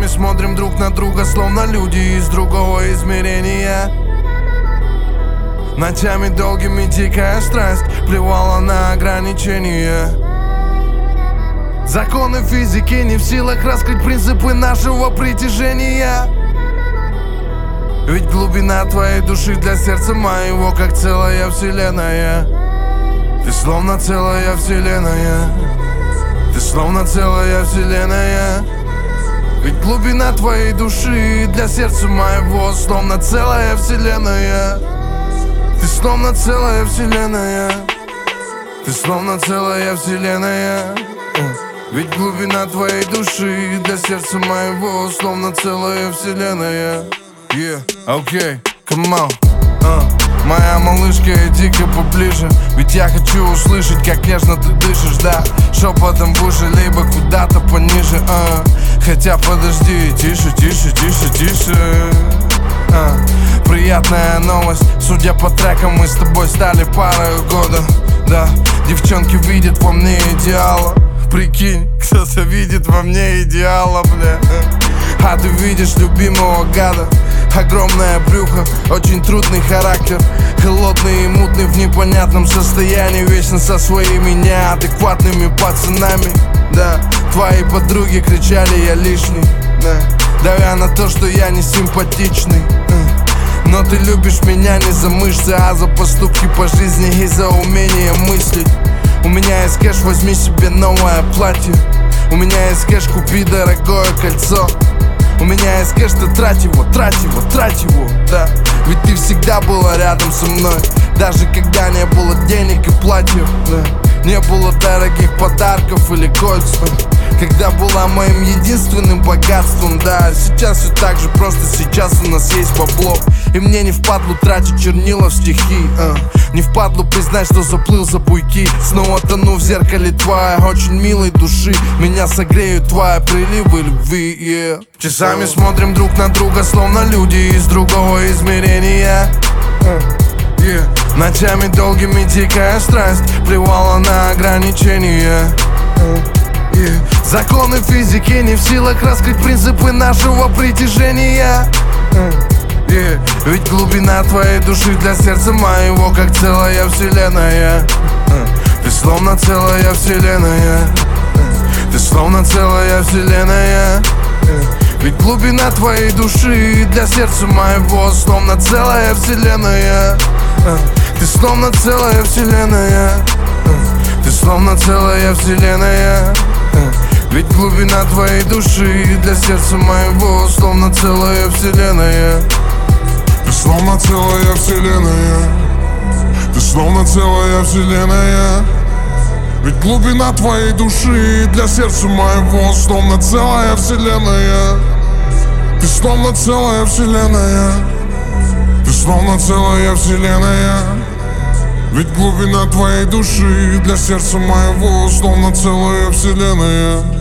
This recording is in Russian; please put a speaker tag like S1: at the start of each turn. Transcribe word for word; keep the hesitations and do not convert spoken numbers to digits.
S1: Часами смотрим друг на друга, словно люди из другого измерения. Ночами долгими дикая страсть плевала на ограничения. Законы физики не в силах раскрыть принципы нашего притяжения. Ведь глубина твоей души для сердца моего как целая вселенная. Ты словно целая вселенная. Ты словно целая вселенная. Ведь глубина твоей души для сердца моего словно целая вселенная. Ты словно целая вселенная. Ты словно целая вселенная. Ведь глубина твоей души для сердца моего словно целая вселенная. Yeah, окей, okay, come on uh. Моя малышка, иди-ка поближе. Ведь я хочу услышать, как нежно ты дышишь, да. Шепотом в уши, либо куда-то пониже uh. Хотя подожди, тише, тише, тише, тише uh. Приятная новость, судя по трекам, мы с тобой стали парой года. Да, девчонки видят во мне идеала. Прикинь, кто-то видит во мне идеала, бля. А ты видишь любимого гада. Огромное брюхо, очень трудный характер. Холодный и мутный в непонятном состоянии. Вечно со своими неадекватными пацанами. Да, твои подруги кричали, я лишний, да, давя на то, что я не симпатичный. Но ты любишь меня не за мышцы, а за поступки по жизни и за умение мыслить. У меня есть кэш, возьми себе новое платье. У меня есть кэш, купи дорогое кольцо. У меня есть кэш, ты трать его, трать его, трать его, да. Ведь ты всегда была рядом со мной, даже когда не было денег и платьев, да. Не было дорогих подарков или кольцев, когда была моим единственным богатством, да. Сейчас все так же, просто сейчас у нас есть бабло. И мне не впадлу тратить чернила в стихи, а. Не впадлу признать, что заплыл за буйки. Снова тону в зеркале твоей очень милой души. Меня согреют твои приливы любви, yeah. Часами смотрим друг на друга, словно люди из другого измерения, yeah. Ночами долгими дикая страсть плевала на ограничения, yeah. Законы физики не в силах раскрыть принципы нашего притяжения, yeah. Ведь глубина твоей души для сердца моего как целая вселенная. Ты словно целая вселенная. Ты словно целая вселенная. Ведь глубина твоей души для сердца моего словно целая вселенная. Ты словно целая вселенная. Ты словно целая вселенная. Ведь глубина твоей души для сердца моего словно целая вселенная.
S2: Ты словно целая вселенная. Ты словно целая вселенная. Ведь глубина твоей души для сердца моего словно целая вселенная. Ты словно целая вселенная. Ты словно целая вселенная. Ведь глубина твоей души для сердца моего словно целая вселенная.